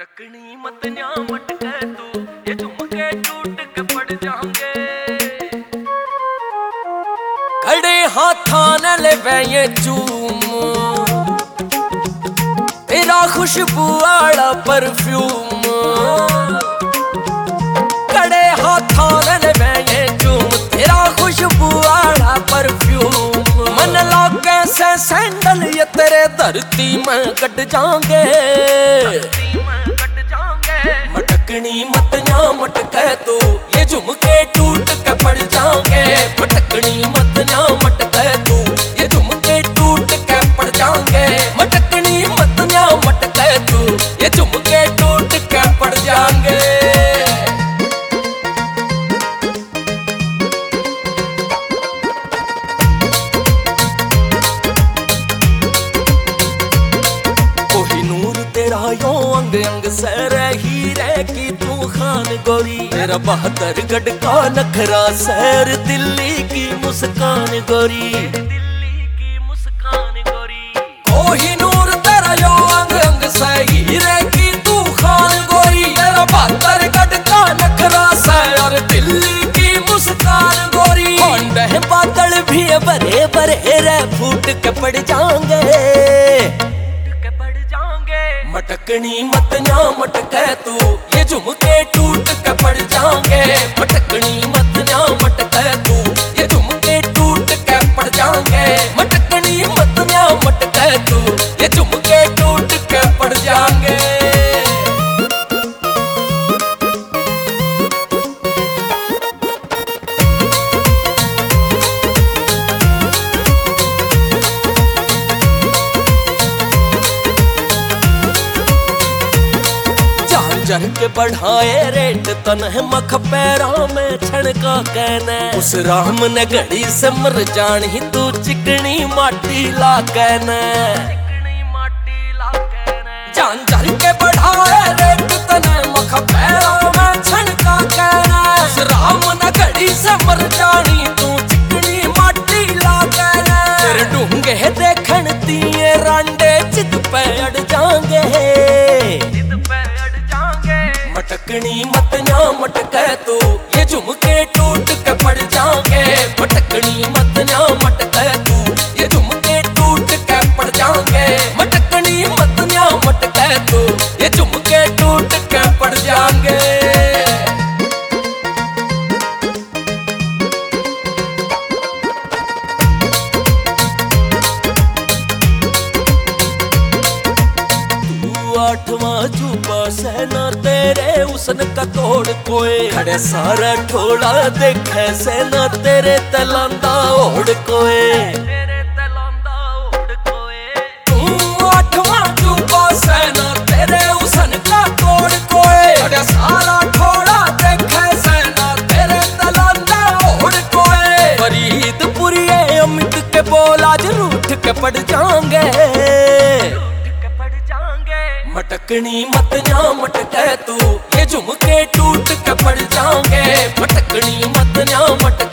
मटकनी मत न्या मटके तू, ये झुमके टूट के पड़ जाएंगे। खड़े हाथां ने ले ये चूम, तेरा खुशबू आला परफ्यूम। खड़े हाथां ने ले ये चूम, तेरा खुशबू आला परफ्यूम। मन लागे से सैंडल ये तेरे धरती में कट जाएंगे। मटकनी मत न्या मटके तू, ये झुमके टूट के पड़ जाएंगे। मटकनी मत न्या मटके तू, ये झुमके टूट के पड़ जाएंगे। मटकनी मत न्या मटके तू, ये झुमके टूट के पड़ जाएंगे। तेरा यो अंग अंग से हीरे की तू खान गोरी। तेरा 72 गढ़ का नखरा सैर दिल्ली की मुस्कान गोरी। दिल्ली की मुस्कान गोरी। कोहिनूर तेरा यो अंग अंग से हीरे की तू खान गोरी। तेरा 72 गढ़ का नखरा सैर दिल्ली की मुस्कान गोरी। होंडे बादल भी बरे बरे रे फूट के पड़ जाएंगे। मटकनी मत न्या मटके तू, ये झुमके टूट के पड़ जाएंगे। मटकनी मत न्या मटके तू, ये झुमके टूट के पड़ जाएंगे। मटकनी मत न्या मटके तू, ये झुमके टूट के पड़ जाएंगे। जर के बढ़ाए रेट तनह मख पैरों में छड़का कहना। उस राम ने घड़ी से मर जान ही तू चिकनी माटी ला कहना। जान जर के बढ़ाए रेट तनह मख पैरों में छड़का कहना। उस राम ने घड़ी से मर जानी तू चिकनी माटी ला कहना। तेरे डूंगे देखन दिए रांडे चित पे अड़ जाएंगे। मटकनी मत न्या मटके तू, ये झुमके टूट के पड़ जाएंगे। मटकनी मत न्या मटके तू, ये झुमके टूट के पड़ जाएंगे। मटकनी मत न्या मटके तू, ये झुमके टूट के पड़ जाएंगे। आठवां चूपा सहना तेरे उसन का तोड़ कोए। खड़े सारा ठोड़ा देखे सेना तेरे तलांदा ओढ़ कोए। तू आठवां चूपा सहना तेरे उसन का तोड़ कोए। खड़े सारा ठोड़ा देखे सेना तेरे तलांदा ओढ़ कोए। फरीदपुरी अमित के बोल आज रूठ के पड़ जाएंगे। मटकनी मत न्या मटके तू, ये झुमके टूट के पड़ जाएंगे। मटकनी मत न्या मटके